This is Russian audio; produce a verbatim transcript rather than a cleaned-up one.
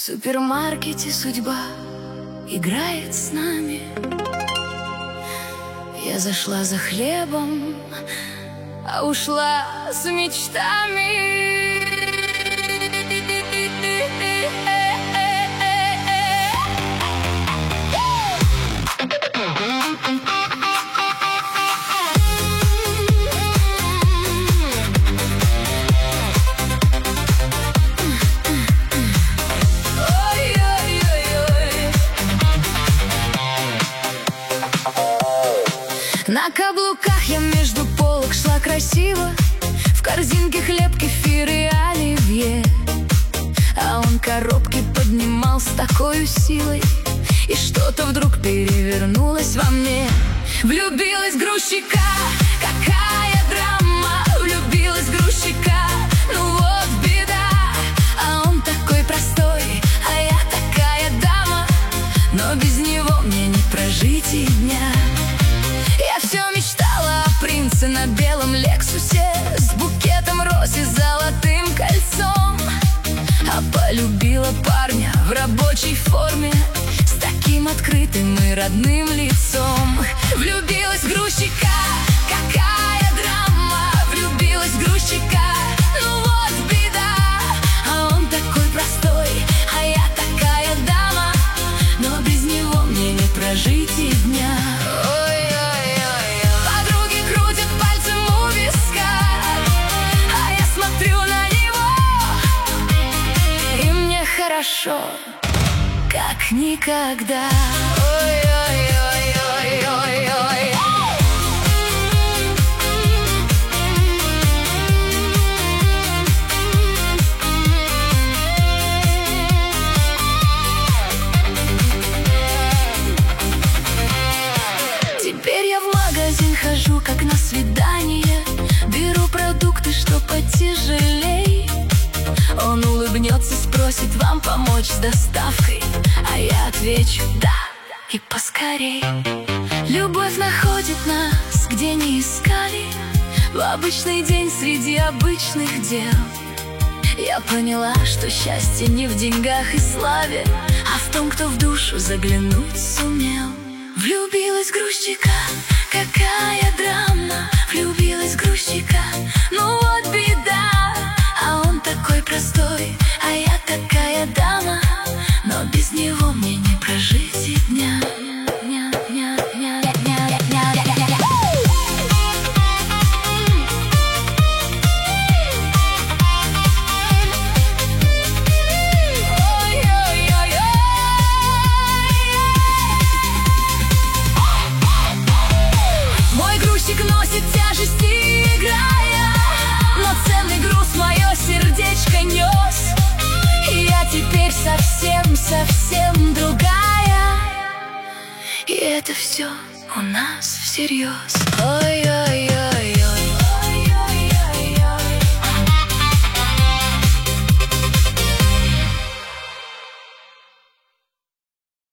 супермаркете судьба играет с нами. Я зашла за хлебом, а ушла с мечтами. На каблуках я между полок шла красиво, в корзинке хлеб, кефир и оливье. А он коробки поднимал с такой силой, и что-то вдруг перевернулось во мне. Влюбилась в грузчика, какая драма. Влюбилась в грузчика, ну вот беда. А он такой простой, а я такая дама, но без него мне не прожить и дня. Я все мечтала о принце на белом Лексусе, с букетом роз и золотым кольцом. А полюбила парня в рабочей форме, с таким открытым и родным лицом. Влюбилась в грузчика, какая драма. Влюбилась в грузчика, ну вот беда. А он такой простой, а я такая дама, но без него мне не прожить и дня. Хорошо, как никогда. Ой-ой-ой-ой-ой-ой. Теперь я в магазин хожу, как на свидание. Беру продукты, что потяжелей. Он улыбнется, спросит, вам помочь с доставкой, а я отвечу да, и поскорей. Любовь находит нас, где не искали, в обычный день среди обычных дел. Я поняла, что счастье не в деньгах и славе, а в том, кто в душу заглянуть сумел. Влюбилась в грузчика, какая драма. Влюбилась в грузчика, ну вот беда. А он такой простой, а я такая дама, но без него мне не прожить и дня. Мой грузчик носит тяжести, играя, но ценный груз мое сердечко нес. И я теперь совсем-совсем другая, и это все у нас всерьез. Ой-ой-ой.